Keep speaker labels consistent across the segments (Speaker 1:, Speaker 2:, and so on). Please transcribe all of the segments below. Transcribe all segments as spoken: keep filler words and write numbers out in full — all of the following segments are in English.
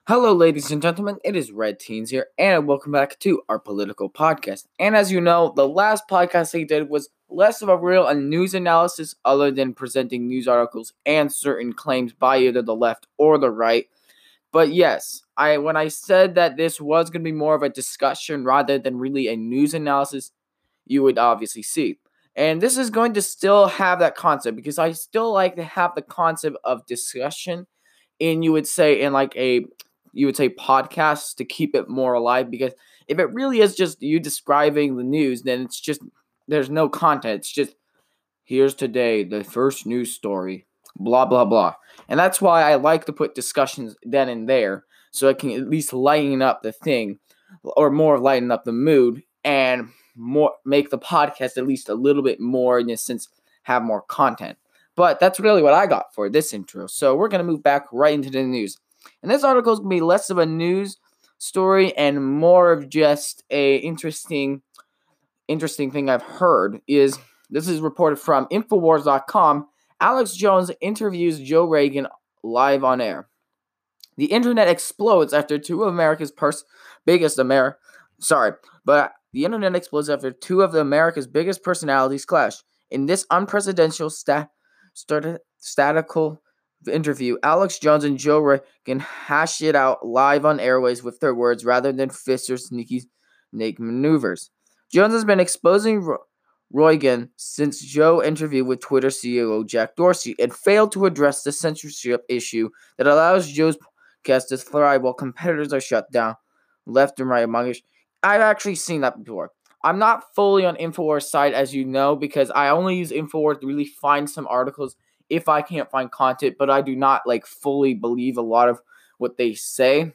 Speaker 1: Hello, ladies and gentlemen. It is Red Teens here, and welcome back to our political podcast. And as you know, the last podcast I did was less of a real news analysis, other than presenting news articles and certain claims by either the left or the right. But yes, I when I said that this was going to be more of a discussion rather than really a news analysis, you would obviously see. And this is going to still have that concept because I still like to have the concept of discussion in you would say in like a you would say podcasts to keep it more alive, because if it really is just you describing the news, then it's just there's no content. It's just here's today the first news story, blah blah blah. And that's why I like to put discussions then and there, so I can at least lighten up the thing, or more lighten up the mood, and more make the podcast at least a little bit more, in a sense, have more content. But that's really what I got for this intro. So we're going to move back right into the news. And this article is going to be less of a news story and more of just a interesting interesting thing I've heard. Is this is reported from Infowars dot com. Alex Jones interviews Joe Rogan live on air. The internet explodes after two of America's pers- biggest Amer- sorry, but the internet explodes after two of the America's biggest personalities clash. In this unprecedented sta- stati- statical interview, Alex Jones and Joe Rogan hash it out live on airways with their words rather than fists or sneaky snake maneuvers. Jones has been exposing Ro- Rogan since Joe interviewed with Twitter C E O Jack Dorsey and failed to address the censorship issue that allows Joe's podcast to thrive while competitors are shut down left and right among us. I've actually seen that before. I'm not fully on Infowars side, as you know, because I only use Infowars to really find some articles if I can't find content, but I do not like fully believe a lot of what they say.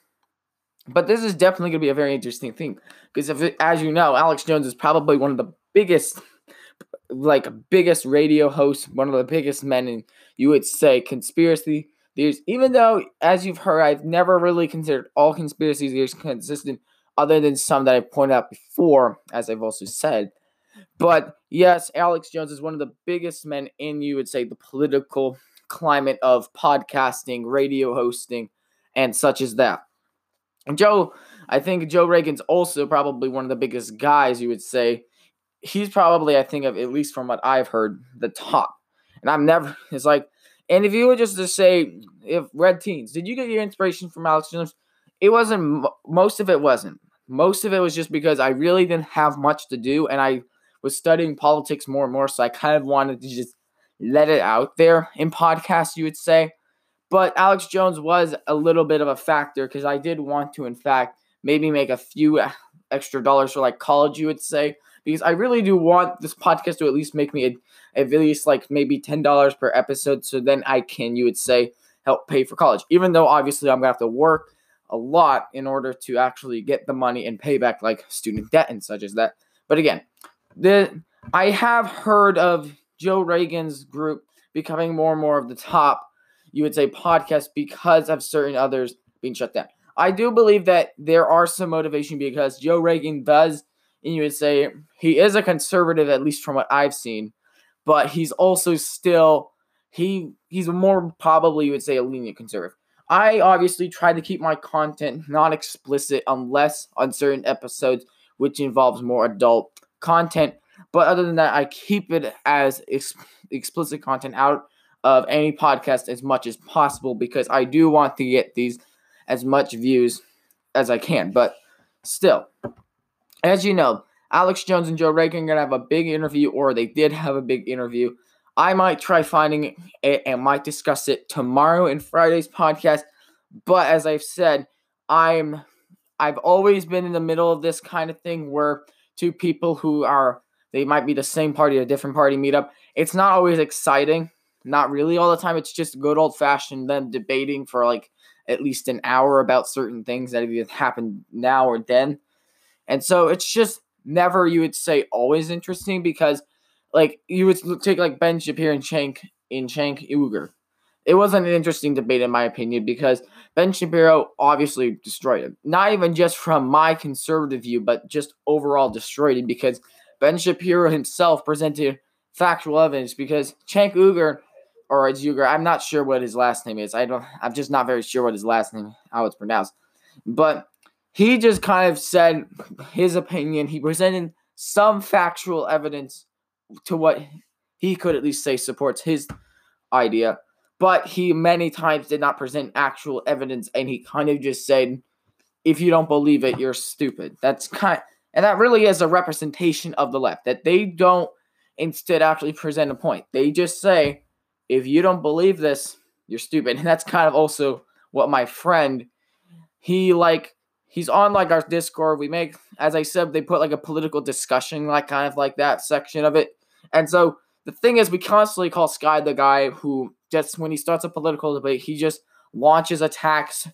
Speaker 1: But this is definitely going to be a very interesting thing, because if it, as you know, Alex Jones is probably one of the biggest, like biggest radio hosts, one of the biggest men in, you would say, conspiracy theories. Even though, as you've heard, I've never really considered all conspiracy theories consistent, other than some that I pointed out before, as I've also said. But yes, Alex Jones is one of the biggest men in, you would say, the political climate of podcasting, radio hosting, and such as that. And Joe, I think Joe Rogan's also probably one of the biggest guys, you would say. He's probably, I think, of at least from what I've heard, the top. And I'm never, it's like, and if you were just to say, if Red Teens, did you get your inspiration from Alex Jones? It wasn't, most of it wasn't. Most of it was just because I really didn't have much to do, and I was studying politics more and more, so I kind of wanted to just let it out there in podcasts, you would say. But Alex Jones was a little bit of a factor, because I did want to, in fact, maybe make a few extra dollars for like college, you would say, because I really do want this podcast to at least make me a, at least like maybe ten dollars per episode, so then I can, you would say, help pay for college. Even though obviously I'm going to have to work a lot in order to actually get the money and pay back like student debt and such as that. But again, the I have heard of Joe Rogan's group becoming more and more of the top, you would say, podcast because of certain others being shut down. I do believe that there are some motivation, because Joe Rogan does, and you would say, he is a conservative, at least from what I've seen, but he's also still, he he's more probably, you would say, a lenient conservative. I obviously try to keep my content not explicit unless on certain episodes, which involves more adult content. But other than that, I keep it as ex- explicit content out of any podcast as much as possible, because I do want to get these as much views as I can. But still, as you know, Alex Jones and Joe Rogan are going to have a big interview, or they did have a big interview. I might try finding it and might discuss it tomorrow in Friday's podcast. But as I've said, I'm I've always been in the middle of this kind of thing where two people who are, they might be the same party or different party meet up. It's not always exciting. Not really all the time. It's just good old-fashioned them debating for like at least an hour about certain things that have either happened now or then. And so it's just never, you would say, always interesting, because like you would take like Ben Shapiro and Cenk in Cenk Uygur. It wasn't an interesting debate in my opinion, because Ben Shapiro obviously destroyed him. Not even just from my conservative view, but just overall destroyed him, because Ben Shapiro himself presented factual evidence, because Cenk Uygur, or it's Uygur, I'm not sure what his last name is. I don't, I'm just not very sure what his last name, how it's pronounced. But he just kind of said his opinion. He presented some factual evidence to what he could at least say supports his idea. But he many times did not present actual evidence, and he kind of just said, if you don't believe it, you're stupid. That's kind of, and that really is a representation of the left, that they don't instead actually present a point. They just say, if you don't believe this, you're stupid. And that's kind of also what my friend, he like, he's on like our Discord. We make, as I said, they put like a political discussion, like kind of like that section of it. And so the thing is, we constantly call Sky the guy who just, when he starts a political debate, he just launches attacks,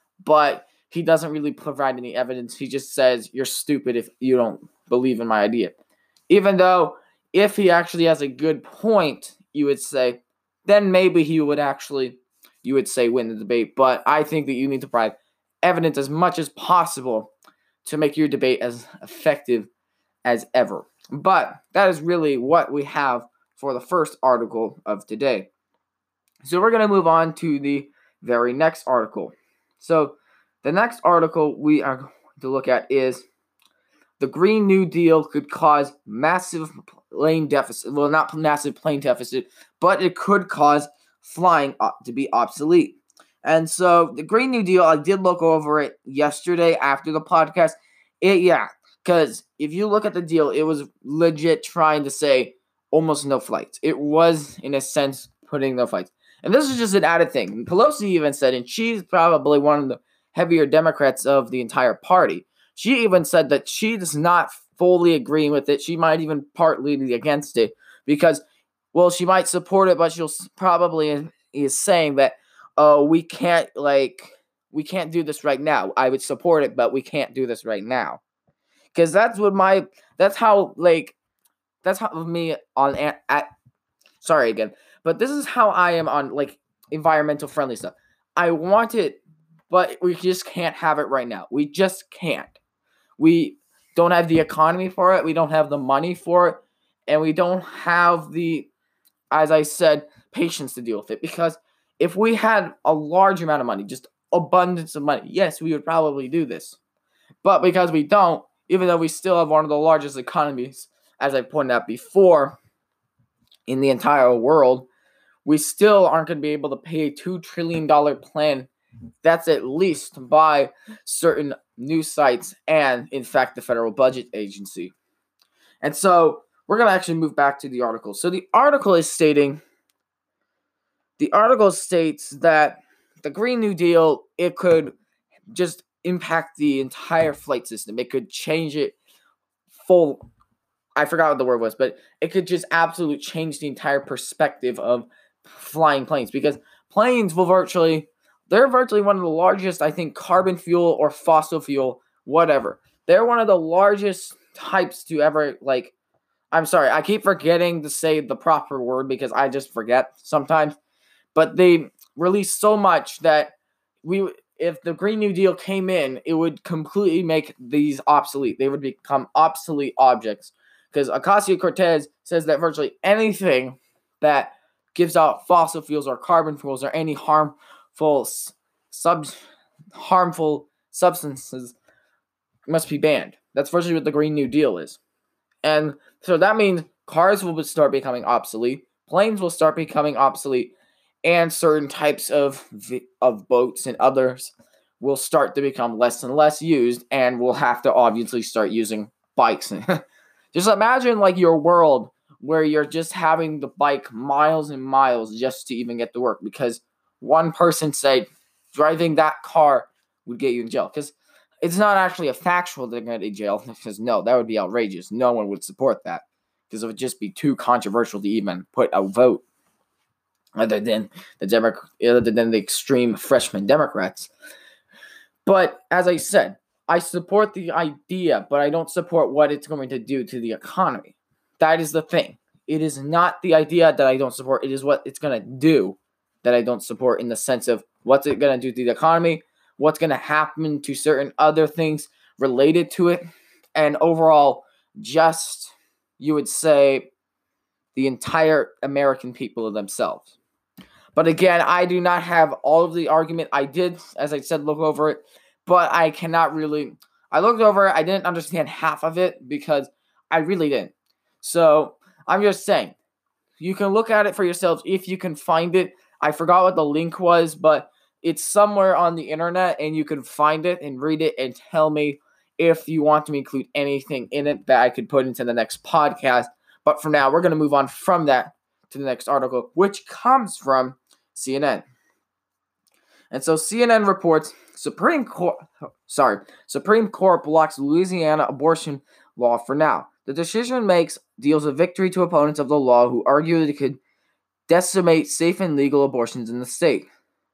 Speaker 1: but he doesn't really provide any evidence. He just says, you're stupid if you don't believe in my idea. Even though if he actually has a good point, you would say, then maybe he would actually, you would say, win the debate. But I think that you need to provide evidence as much as possible to make your debate as effective as ever. But that is really what we have for the first article of today. So we're going to move on to the very next article. So the next article we are going to look at is the Green New Deal could cause massive plane deficit. Well, not massive plane deficit, but it could cause flying to be obsolete. And so the Green New Deal, I did look over it yesterday after the podcast. It, yeah, because if you look at the deal, it was legit trying to say almost no flights. It was, in a sense, putting no flights. And this is just an added thing. Pelosi even said, and she's probably one of the heavier Democrats of the entire party, she even said that she does not fully agree with it. She might even partly be against it because, well, she might support it, but she'll probably is saying that, oh, we can't, like, we can't do this right now. I would support it, but we can't do this right now. Because that's what my, that's how, like, that's how me on, at, at, sorry again, but this is how I am on, like, environmental friendly stuff. I want it, but we just can't have it right now. We just can't. We don't have the economy for it. We don't have the money for it. And we don't have the, as I said, patience to deal with it. Because if we had a large amount of money, just abundance of money, yes, we would probably do this. But because we don't, even though we still have one of the largest economies, as I pointed out before, in the entire world, we still aren't going to be able to pay a two trillion dollars plan. That's at least by certain news sites and, in fact, the Federal Budget Agency. And so we're going to actually move back to the article. So the article is stating, the article states that the Green New Deal, it could just impact the entire flight system. It could change it full, I forgot what the word was, but it could just absolutely change the entire perspective of flying planes, because planes will virtually, they're virtually one of the largest, I think, carbon fuel or fossil fuel, whatever. They're one of the largest types to ever, like, I'm sorry, I keep forgetting to say the proper word because I just forget sometimes. But they release so much that we, if the Green New Deal came in, it would completely make these obsolete. They would become obsolete objects. Because Ocasio-Cortez says that virtually anything that gives out fossil fuels or carbon fuels or any harmful sub harmful substances must be banned. That's virtually what the Green New Deal is. And so that means cars will start becoming obsolete, planes will start becoming obsolete, and certain types of of boats and others will start to become less and less used, and we'll have to obviously start using bikes. Just imagine like your world where you're just having the bike miles and miles just to even get to work because one person said driving that car would get you in jail. Because it's not actually a factual thing at a jail. Because no, that would be outrageous. No one would support that. Because it would just be too controversial to even put a vote. Other than the Demo- other than the extreme freshman Democrats. But as I said, I support the idea, but I don't support what it's going to do to the economy. That is the thing. It is not the idea that I don't support. It is what it's going to do that I don't support, in the sense of what's it going to do to the economy, what's going to happen to certain other things related to it, and overall, just, you would say, the entire American people themselves. But again, I do not have all of the argument. I did, as I said, look over it. but I cannot really. I looked over. I didn't understand half of it because I really didn't. So I'm just saying, you can look at it for yourselves if you can find it. I forgot what the link was, but it's somewhere on the internet, and you can find it and read it and tell me if you want to include anything in it that I could put into the next podcast. But for now, we're going to move on from that to the next article, which comes from C N N. And so C N N reports Supreme Court, sorry, Supreme Court blocks Louisiana abortion law for now. The decision makes deals a victory to opponents of the law who argue that it could decimate safe and legal abortions in the state.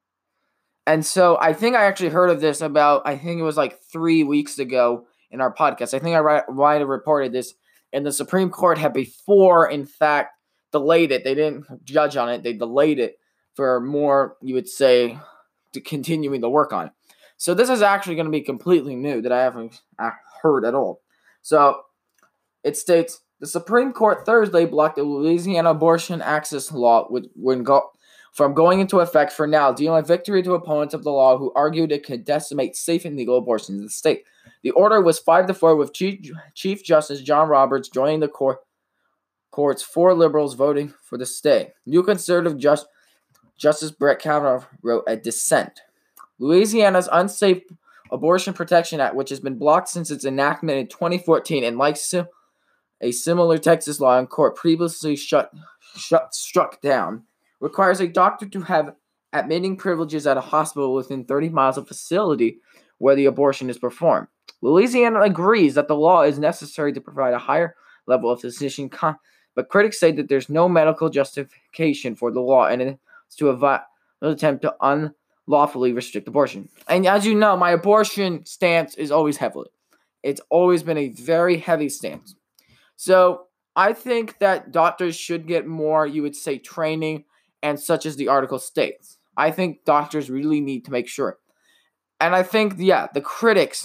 Speaker 1: And so I think I actually heard of this about, I think it was like three weeks ago in our podcast. I think I might have reported this, and the Supreme Court had before, in fact, delayed it. They didn't judge on it. They delayed it for more, you would say, to continuing the work on it. So this is actually going to be completely new that I haven't heard at all. So it states, the Supreme Court Thursday blocked the Louisiana abortion access law with, when go, from going into effect for now, dealing a victory to opponents of the law who argued it could decimate safe and legal abortions in the state. The order was five to four, with Chief, Chief Justice John Roberts joining the court, court's four liberals voting for the stay. New conservative just, Justice Brett Kavanaugh wrote a dissent. Louisiana's Unsafe Abortion Protection Act, which has been blocked since its enactment in twenty fourteen, and like sim- a similar Texas law in court previously shut, shut struck down, requires a doctor to have admitting privileges at a hospital within thirty miles of a facility where the abortion is performed. Louisiana agrees that the law is necessary to provide a higher level of physician con- but critics say that there's no medical justification for the law and it's to avoid an attempt to unlawfully restrict abortion. And as you know, my abortion stance is always heavily. It's always been a very heavy stance. So I think that doctors should get more, you would say, training, and such as the article states. I think doctors really need to make sure. And I think, yeah, the critics,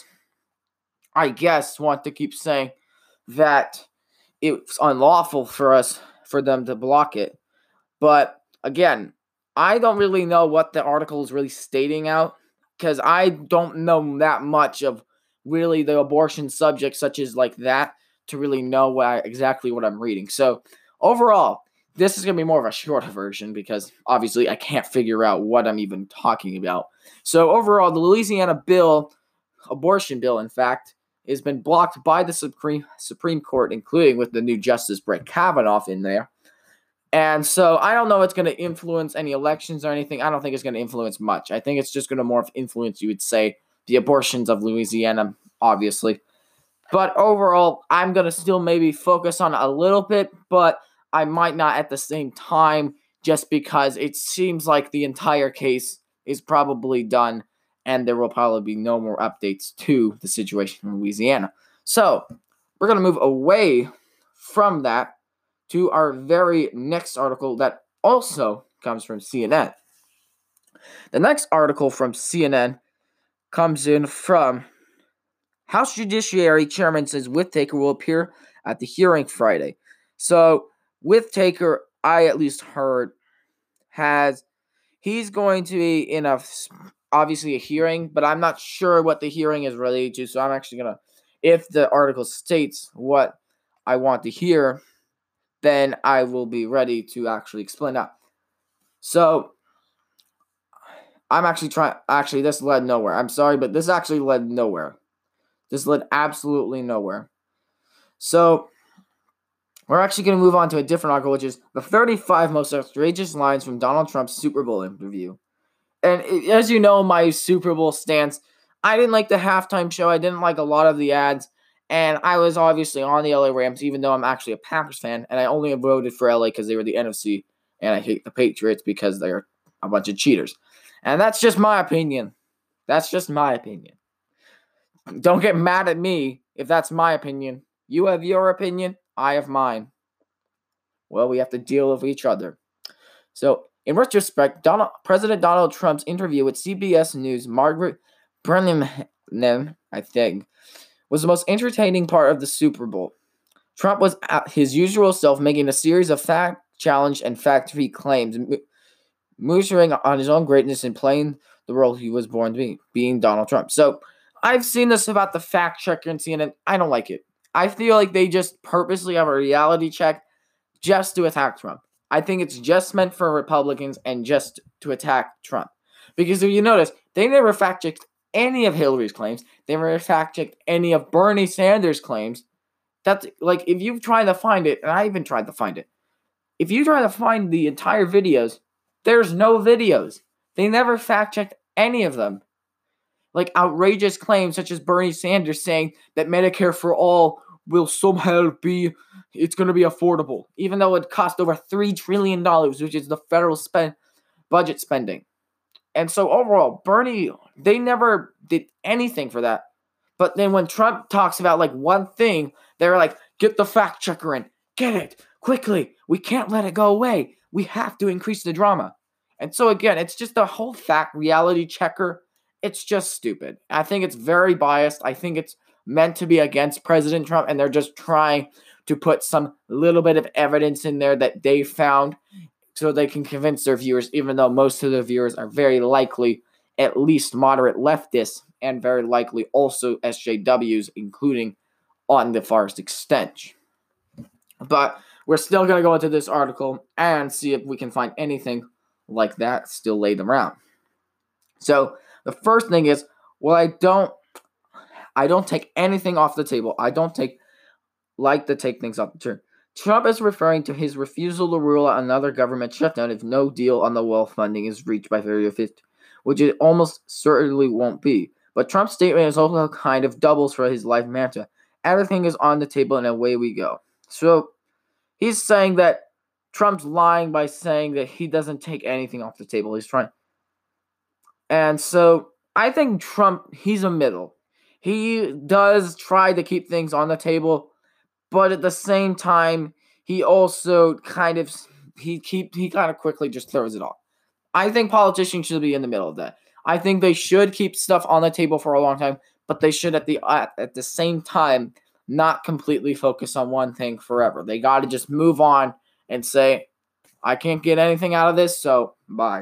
Speaker 1: I guess, want to keep saying that it's unlawful for us, for them to block it. But again, I don't really know what the article is really stating out, because I don't know that much of really the abortion subject, such as like that, to really know what I, exactly what I'm reading. So overall, this is going to be more of a shorter version because obviously I can't figure out what I'm even talking about. So overall, the Louisiana bill, abortion bill, in fact, has been blocked by the Supreme Supreme Court, including with the new Justice Brett Kavanaugh in there. And so I don't know if it's going to influence any elections or anything. I don't think it's going to influence much. I think it's just going to more influence, you would say, the abortions of Louisiana, obviously. But overall, I'm going to still maybe focus on it a little bit, but I might not at the same time, just because it seems like the entire case is probably done and there will probably be no more updates to the situation in Louisiana. So we're going to move away from that to our very next article that also comes from C N N. The next article from C N N comes in from House Judiciary Chairman says Whittaker will appear at the hearing Friday. So Whittaker, I at least heard, has he's going to be in a obviously a hearing, but I'm not sure what the hearing is related to. So I'm actually gonna, if the article states what I want to hear, then I will be ready to actually explain that. So I'm actually trying. Actually, this led nowhere. I'm sorry, but this actually led nowhere. This led absolutely nowhere. So we're actually going to move on to a different article, which is the thirty-five most outrageous lines from Donald Trump's Super Bowl interview. And it, as you know, my Super Bowl stance, I didn't like the halftime show. I didn't like a lot of the ads. And I was obviously on the L A Rams, even though I'm actually a Packers fan. And I only voted for L A because they were the N F C. And I hate the Patriots because they're a bunch of cheaters. And that's just my opinion. That's just my opinion. Don't get mad at me if that's my opinion. You have your opinion. I have mine. Well, we have to deal with each other. So, in retrospect, Donald, President Donald Trump's interview with C B S News' Margaret Brennan, I think, was the most entertaining part of the Super Bowl. Trump was at his usual self, making a series of fact-challenged and fact-free claims, measuring on his own greatness and playing the role he was born to be, being Donald Trump. So, I've seen this about the fact checker and C N N. I don't like it. I feel like they just purposely have a reality check just to attack Trump. I think it's just meant for Republicans and just to attack Trump. Because if you notice, they never fact checked any of Hillary's claims. They never fact checked any of Bernie Sanders' claims. That's like, if you've tried to find it, and I even tried to find it, if you try to find the entire videos, there's no videos. They never fact checked any of them. Like outrageous claims such as Bernie Sanders saying that Medicare for all will somehow be, it's going to be affordable, even though it cost over three trillion dollars, which is the federal spend budget spending. And so overall, Bernie, they never did anything for that. But then when Trump talks about like one thing, they're like, get the fact checker in. Get it quickly. We can't let it go away. We have to increase the drama. And so again, it's just a whole fact reality checker. It's just stupid. I think it's very biased. I think it's meant to be against President Trump, and they're just trying to put some little bit of evidence in there that they found so they can convince their viewers, even though most of the viewers are very likely at least moderate leftists and very likely also S J Ws, including on the farthest extent. But we're still going to go into this article and see if we can find anything like that still laid around. So the first thing is, well, I don't, I don't take anything off the table. I don't take, like to take things off the table. Trump is referring to his refusal to rule out another government shutdown if no deal on the wall funding is reached by February fifth, which it almost certainly won't be. But Trump's statement is also kind of doubles for his life mantra. Everything is on the table and away we go. So he's saying that Trump's lying by saying that he doesn't take anything off the table. He's trying. And so I think Trump, he's a middle. He does try to keep things on the table, but at the same time, he also kind of, he keep he kind of quickly just throws it off. I think politicians should be in the middle of that. I think they should keep stuff on the table for a long time, but they should at the at, at the same time not completely focus on one thing forever. They got to just move on and say, I can't get anything out of this, so bye.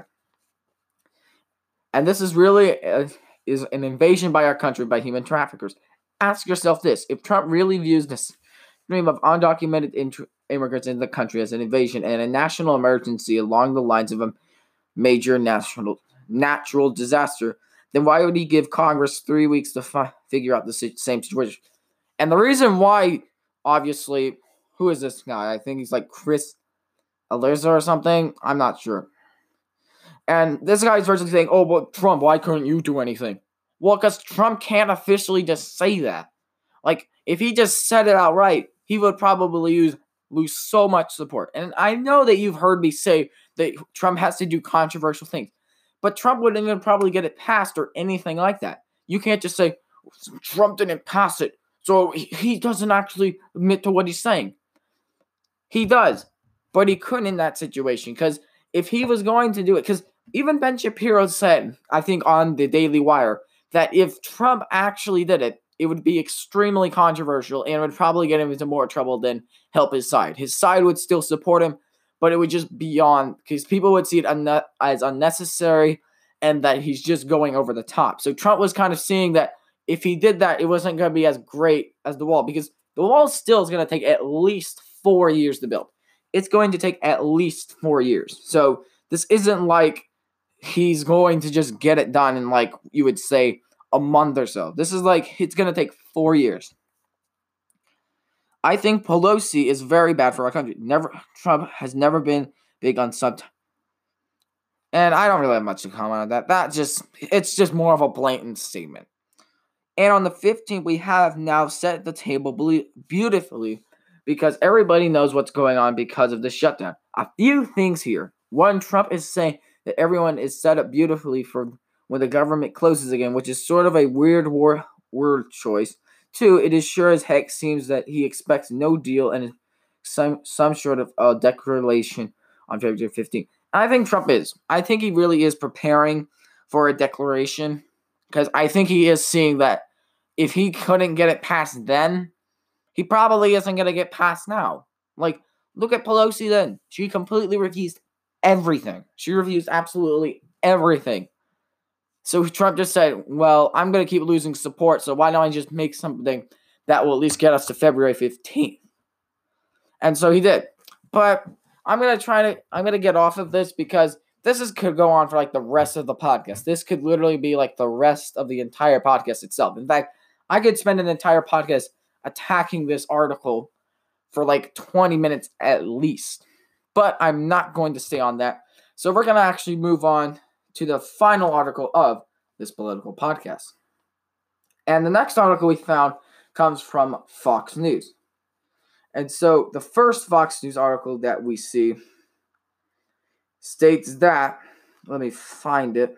Speaker 1: And this is really a, is an invasion by our country by human traffickers. Ask yourself this: if Trump really views this stream of undocumented int- immigrants in the country as an invasion and a national emergency along the lines of a major national natural disaster, then why would he give Congress three weeks to fi- figure out the si- same situation? And the reason why, obviously, who is this guy? I think he's like Chris Eliza or something. I'm not sure. And this guy's virtually saying, oh, but Trump, why couldn't you do anything? Well, because Trump can't officially just say that. Like, if he just said it outright, he would probably use, lose so much support. And I know that you've heard me say that Trump has to do controversial things. But Trump wouldn't even probably get it passed or anything like that. You can't just say, Trump didn't pass it, so he doesn't actually admit to what he's saying. He does. But he couldn't in that situation. Because if he was going to do it, because even Ben Shapiro said, I think on the Daily Wire, that if Trump actually did it, it would be extremely controversial and would probably get him into more trouble than help his side. His side would still support him, but it would just be on, because people would see it un- as unnecessary and that he's just going over the top. So Trump was kind of seeing that if he did that, it wasn't going to be as great as the wall, because the wall still is going to take at least four years to build. It's going to take at least four years. So this isn't like he's going to just get it done in, like you would say, a month or so. This is like, it's going to take four years. I think Pelosi is very bad for our country. Never, Trump has never been big on sub. And I don't really have much to comment on that. That just, it's just more of a blatant statement. And on the fifteenth, we have now set the table beautifully because everybody knows what's going on because of the shutdown. A few things here. One, Trump is saying that everyone is set up beautifully for when the government closes again, which is sort of a weird war, word choice. Two, it is sure as heck seems that he expects no deal and some some sort of uh, declaration on February fifteenth. I think Trump is. I think he really is preparing for a declaration because I think he is seeing that if he couldn't get it passed then, he probably isn't going to get passed now. Like, look at Pelosi then. She completely refused everything. She refused absolutely everything. So Trump just said, well, I'm going to keep losing support, so why don't I just make something that will at least get us to February fifteenth? And so he did. But I'm going to try to, I'm going to get off of this because this is could go on for like the rest of the podcast. This could literally be like the rest of the entire podcast itself. In fact, I could spend an entire podcast attacking this article for like twenty minutes at least. But I'm not going to stay on that. So we're going to actually move on to the final article of this political podcast. And the next article we found comes from Fox News. And so the first Fox News article that we see states that, let me find it.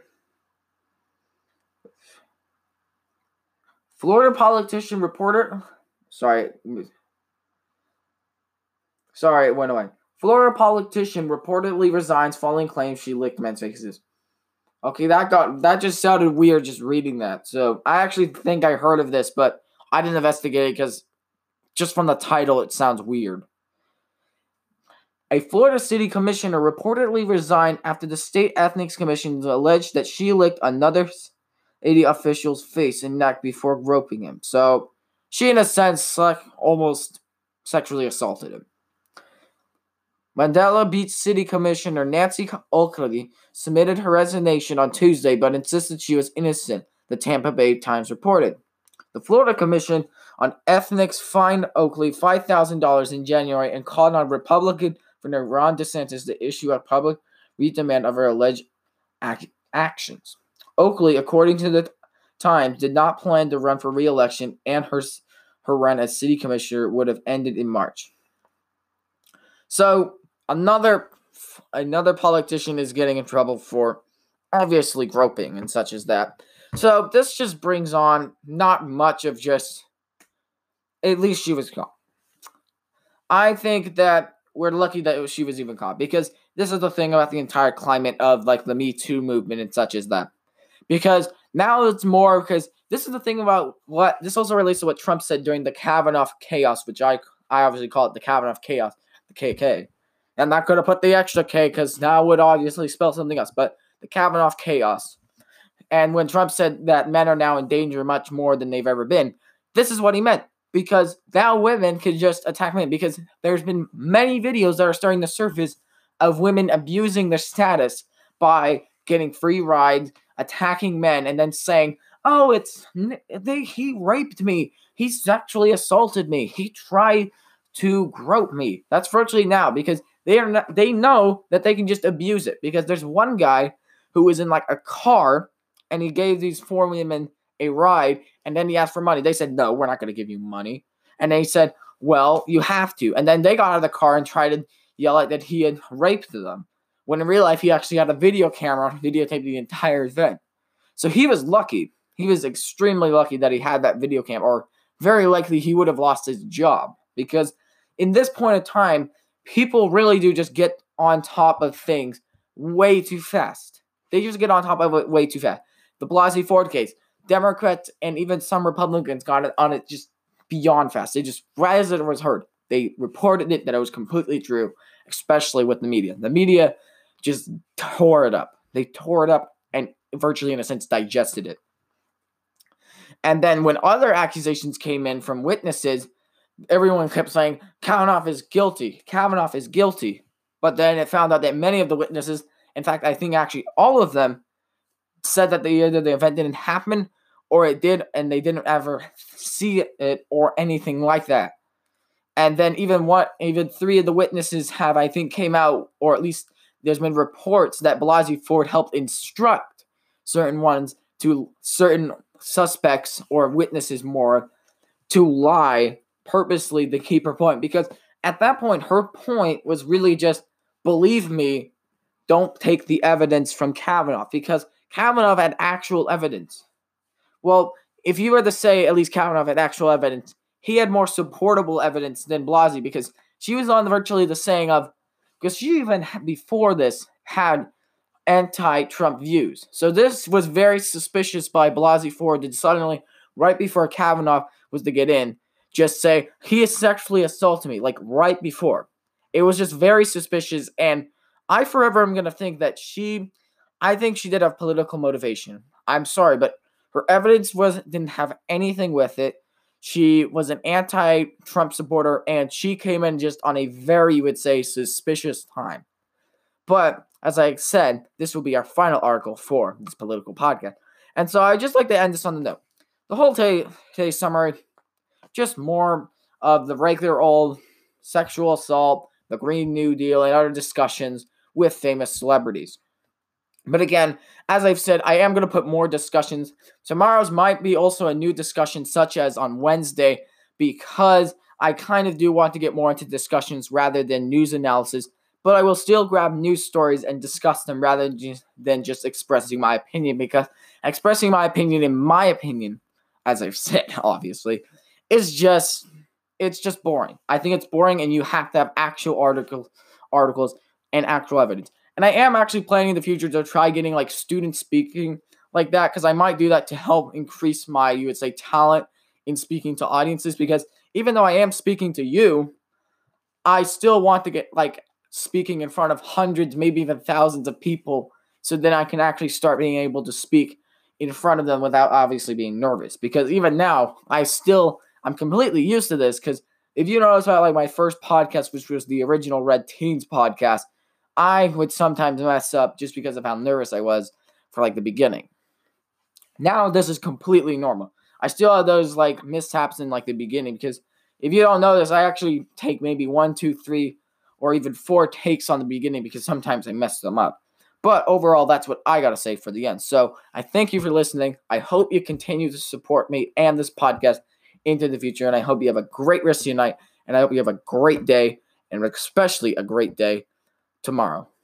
Speaker 1: Florida politician reporter, sorry, sorry, it went away. Florida politician reportedly resigns following claims she licked men's faces. Okay, that got that just sounded weird just reading that. So I actually think I heard of this, but I didn't investigate it because just from the title, it sounds weird. A Florida city commissioner reportedly resigned after the state ethics commission alleged that she licked another city official's face and neck before groping him. So she, in a sense, like almost sexually assaulted him. Mandela Beach City Commissioner Nancy Oakley submitted her resignation on Tuesday but insisted she was innocent, the Tampa Bay Times reported. The Florida Commission on Ethics fined Oakley five thousand dollars in January and called on Republican Governor Ron DeSantis to issue a public redemand of her alleged ac- actions. Oakley, according to the Times, did not plan to run for re-election, and her, her run as city commissioner would have ended in March. So, Another another politician is getting in trouble for obviously groping and such as that. So this just brings on not much of just, at least she was caught. I think that we're lucky that she was even caught because this is the thing about the entire climate of like the Me Too movement and such as that. Because now it's more because this is the thing about what, this also relates to what Trump said during the Kavanaugh chaos, which I, I obviously call it the Kavanaugh chaos, the K K. And that could have put the extra K because now would obviously spell something else. But the Kavanaugh chaos. And when Trump said that men are now in danger much more than they've ever been, this is what he meant. Because now women can just attack men. Because there's been many videos that are starting to surface of women abusing their status by getting free rides, attacking men, and then saying, oh, it's they, he raped me. He sexually assaulted me. He tried to grope me. That's virtually now because They are not, they know that they can just abuse it because there's one guy who was in like a car and he gave these four women a ride and then he asked for money. They said, no, we're not going to give you money. And they said, well, you have to. And then they got out of the car and tried to yell at that he had raped them. When in real life, he actually had a video camera videotaped the entire event. So he was lucky. He was extremely lucky that he had that video cam, or very likely he would have lost his job because in this point of time, people really do just get on top of things way too fast. They just get on top of it way too fast. The Blasey Ford case, Democrats and even some Republicans got on it just beyond fast. They just, right as it was heard, they reported it that it was completely true, especially with the media. The media just tore it up. They tore it up and virtually, in a sense, digested it. And then when other accusations came in from witnesses, everyone kept saying, Kavanaugh is guilty. Kavanaugh is guilty. But then it found out that many of the witnesses, in fact, I think actually all of them, said that the, either the event didn't happen or it did and they didn't ever see it or anything like that. And then even what, even three of the witnesses have, I think, came out, or at least there's been reports that Blasey Ford helped instruct certain ones to certain suspects or witnesses more to lie purposely to keep her point, because at that point her point was really just, believe me, don't take the evidence from Kavanaugh, because Kavanaugh had actual evidence. Well, if you were to say at least Kavanaugh had actual evidence, he had more supportable evidence than Blasey, because she was on virtually the saying of, because she even before this had anti-Trump views. So this was very suspicious by Blasey Ford to suddenly, right before Kavanaugh was to get in, just say, he has sexually assaulted me, like right before. It was just very suspicious, and I forever am going to think that she, I think she did have political motivation. I'm sorry, but her evidence was didn't have anything with it. She was an anti-Trump supporter, and she came in just on a very, you would say, suspicious time. But as I said, this will be our final article for this political podcast. And so I just like to end this on the note. The whole day, today's summary, just more of the regular old sexual assault, the Green New Deal, and other discussions with famous celebrities. But again, as I've said, I am going to put more discussions. Tomorrow's might be also a new discussion, such as on Wednesday, because I kind of do want to get more into discussions rather than news analysis. But I will still grab news stories and discuss them rather than just expressing my opinion, because expressing my opinion, in my opinion, as I've said, obviously, is just, it's just boring. I think it's boring, and you have to have actual articles, articles and actual evidence. And I am actually planning in the future to try getting like student speaking like that, because I might do that to help increase my, you would say, talent in speaking to audiences. Because even though I am speaking to you, I still want to get like speaking in front of hundreds, maybe even thousands of people, so then I can actually start being able to speak in front of them without obviously being nervous. Because even now, I still, I'm completely used to this. Because if you notice about like my first podcast, which was the original Red Teens podcast, I would sometimes mess up just because of how nervous I was for like the beginning. Now this is completely normal. I still have those like mishaps in like the beginning, because if you don't know this, I actually take maybe one, two, three, or even four takes on the beginning, because sometimes I mess them up. But overall, that's what I got to say for the end. So I thank you for listening. I hope you continue to support me and this podcast into the future. And I hope you have a great rest of your night. And I hope you have a great day, and especially a great day tomorrow.